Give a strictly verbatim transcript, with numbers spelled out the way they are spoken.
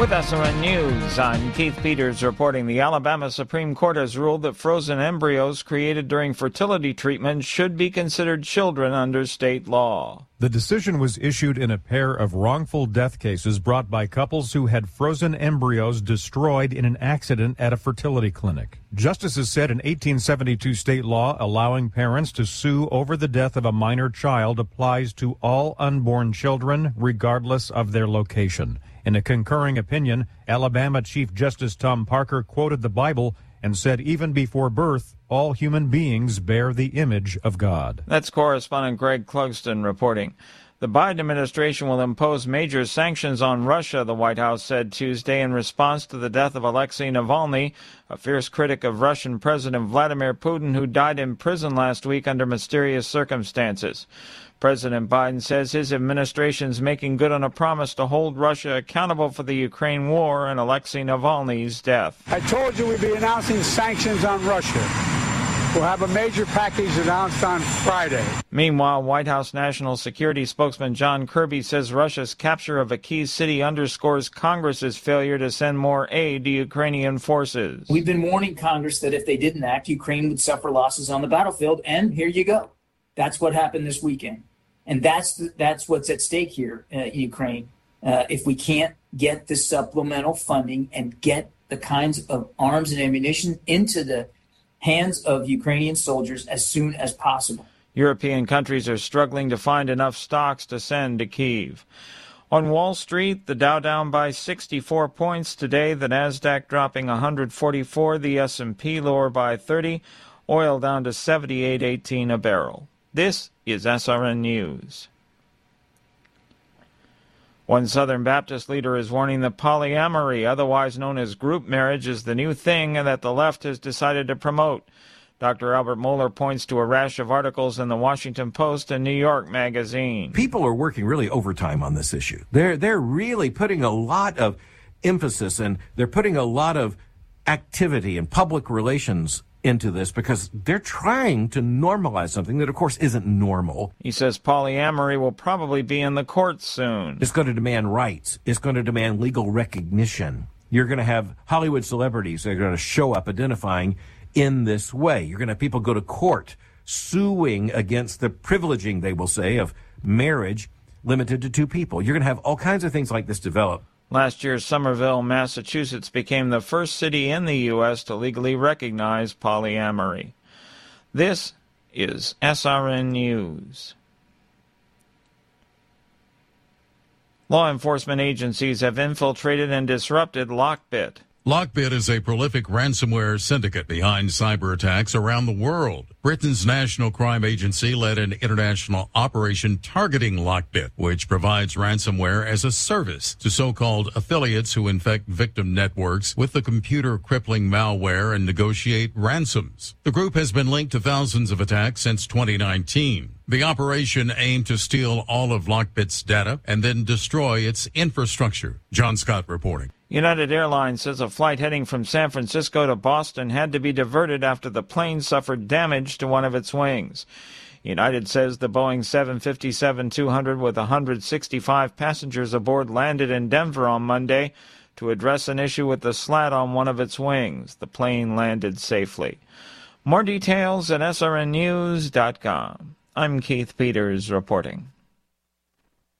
With S R N News, I'm Keith Peters reporting the Alabama Supreme Court has ruled that frozen embryos created during fertility treatment should be considered children under state law. The decision was issued in a pair of wrongful death cases brought by couples who had frozen embryos destroyed in an accident at a fertility clinic. Justices said an eighteen seventy-two state law allowing parents to sue over the death of a minor child applies to all unborn children, regardless of their location. In a concurring opinion, Alabama Chief Justice Tom Parker quoted the Bible and said even before birth, all human beings bear the image of God. That's correspondent Greg Clugston reporting. The Biden administration will impose major sanctions on Russia, the White House said Tuesday in response to the death of Alexei Navalny, a fierce critic of Russian President Vladimir Putin who died in prison last week under mysterious circumstances. President Biden says his administration's making good on a promise to hold Russia accountable for the Ukraine war and Alexei Navalny's death. I told you we'd be announcing sanctions on Russia. We'll have a major package announced on Friday. Meanwhile, White House National Security spokesman John Kirby says Russia's capture of a key city underscores Congress's failure to send more aid to Ukrainian forces. We've been warning Congress that if they didn't act, Ukraine would suffer losses on the battlefield, and here you go. That's what happened this weekend. And that's that's what's at stake here uh, in Ukraine. Uh, if we can't get the supplemental funding and get the kinds of arms and ammunition into the hands of Ukrainian soldiers as soon as possible. European countries are struggling to find enough stocks to send to Kyiv. On Wall Street, the Dow down by sixty-four points today, the Nasdaq dropping one hundred forty-four, the S and P lower by thirty, oil down to seventy-eight eighteen a barrel. This is S R N News. One Southern Baptist leader is warning that polyamory, otherwise known as group marriage, is the new thing and that the left has decided to promote. Doctor Albert Mohler points to a rash of articles in the Washington Post and New York Magazine. People are working really overtime on this issue. They're, they're really putting a lot of emphasis and they're putting a lot of activity and public relations into this because they're trying to normalize something that, of course, isn't normal. He says polyamory will probably be in the courts soon. It's going to demand rights. It's going to demand legal recognition. You're going to have Hollywood celebrities that are going to show up identifying in this way. You're going to have people go to court suing against the privileging, they will say, of marriage limited to two people. You're going to have all kinds of things like this develop. Last year, Somerville, Massachusetts became the first city in the U S to legally recognize polyamory. This is S R N News. Law enforcement agencies have infiltrated and disrupted Lockbit. Lockbit is a prolific ransomware syndicate behind cyber attacks around the world. Britain's National Crime Agency led an international operation targeting Lockbit, which provides ransomware as a service to so-called affiliates who infect victim networks with the computer-crippling malware and negotiate ransoms. The group has been linked to thousands of attacks since twenty nineteen. The operation aimed to steal all of Lockbit's data and then destroy its infrastructure. John Scott reporting. United Airlines says a flight heading from San Francisco to Boston had to be diverted after the plane suffered damage to one of its wings. United says the Boeing seven fifty-seven two hundred with one hundred sixty-five passengers aboard landed in Denver on Monday to address an issue with the slat on one of its wings. The plane landed safely. More details at S R N news dot com. I'm Keith Peters reporting.